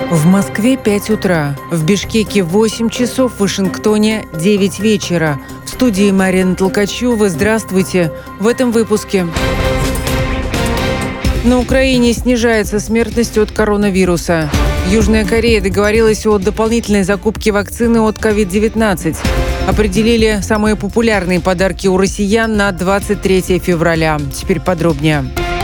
В Москве 5 утра, в Бишкеке 8 часов, в Вашингтоне 9 вечера. В студии Марина Толкачева. Здравствуйте. В этом выпуске. На Украине снижается смертность от коронавируса. Южная Корея договорилась о дополнительной закупке вакцины от COVID-19. Определили самые популярные подарки у россиян на 23 февраля. Теперь подробнее.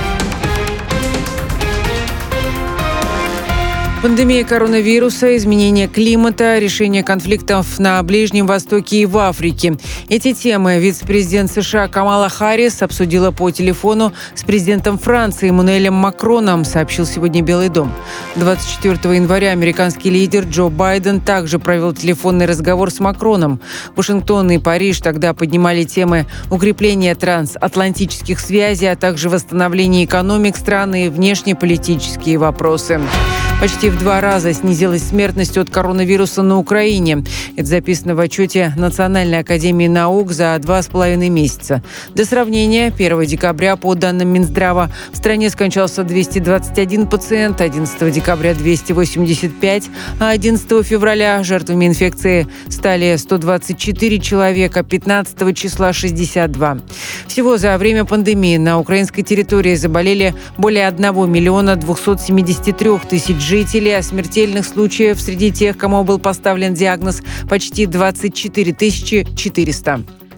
Пандемия коронавируса, изменение климата, решение конфликтов на Ближнем Востоке и в Африке. Эти темы вице-президент США Камала Харрис обсудила по телефону с президентом Франции Эммануэлем Макроном, сообщил сегодня Белый дом. 24 января американский лидер Джо Байден также провел телефонный разговор с Макроном. Вашингтон и Париж тогда поднимали темы укрепления трансатлантических связей, а также восстановления экономик стран и внешнеполитические вопросы. Почти в 2 раза снизилась смертность от коронавируса на Украине. Это записано в отчете Национальной академии наук за 2,5 месяца. Для сравнения, 1 декабря, по данным Минздрава, в стране скончался 221 пациент, 11 декабря – 285, а 11 февраля жертвами инфекции стали 124 человека, 15 числа – 62. Всего за время пандемии на украинской территории заболели более 1 миллиона 273 тысяч жителей, а смертельных случаев среди тех, кому был поставлен диагноз, почти 24 400.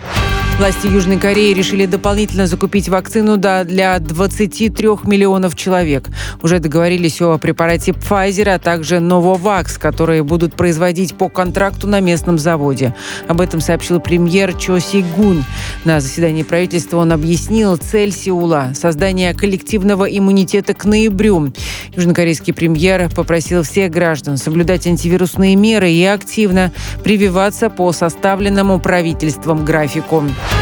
Власти Южной Кореи решили дополнительно закупить вакцину для 23 миллионов человек. Уже договорились о препарате Pfizer, а также Novavax, которые будут производить по контракту на местном заводе. Об этом сообщил премьер Чо Си-гун. На заседании правительства он объяснил цель Сеула – создание коллективного иммунитета к ноябрю. Южнокорейский премьер попросил всех граждан соблюдать антивирусные меры и активно прививаться по составленному правительством графику.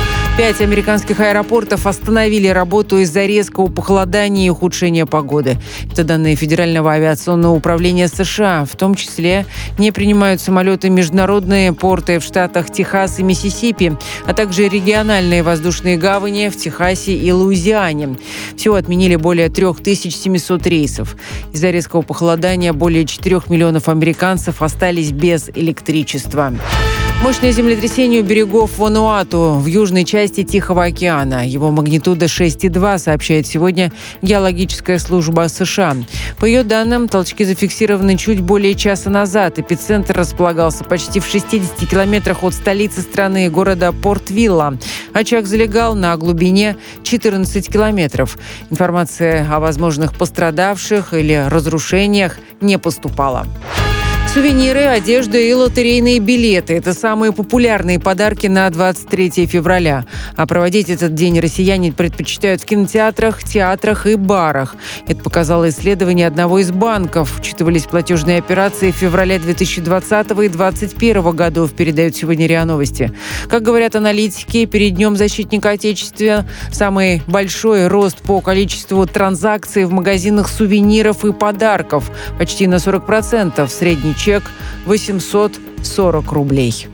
5 американских аэропортов остановили работу из-за резкого похолодания и ухудшения погоды. Это данные Федерального авиационного управления США. В том числе не принимают самолеты международные порты в штатах Техас и Миссисипи, а также региональные воздушные гавани в Техасе и Луизиане. Всего отменили более 3700 рейсов. Из-за резкого похолодания более 4 миллионов американцев остались без электричества. Мощное землетрясение у берегов Вануату в южной части Тихого океана. Его магнитуда 6,2, сообщает сегодня геологическая служба США. По ее данным, толчки зафиксированы чуть более часа назад. Эпицентр располагался почти в 60 километрах от столицы страны, города Порт-Вилла. Очаг залегал на глубине 14 километров. Информация о возможных пострадавших или разрушениях не поступала. Сувениры, одежда и лотерейные билеты – это самые популярные подарки на 23 февраля. А проводить этот день россияне предпочитают в кинотеатрах, театрах и барах. Это показало исследование одного из банков. Учитывались платежные операции в феврале 2020 и 2021 годов, передают сегодня РИА Новости. Как говорят аналитики, перед Днем защитника Отечества самый большой рост по количеству транзакций в магазинах сувениров и подарков – почти на 40%. Средний чек – 840 рублей.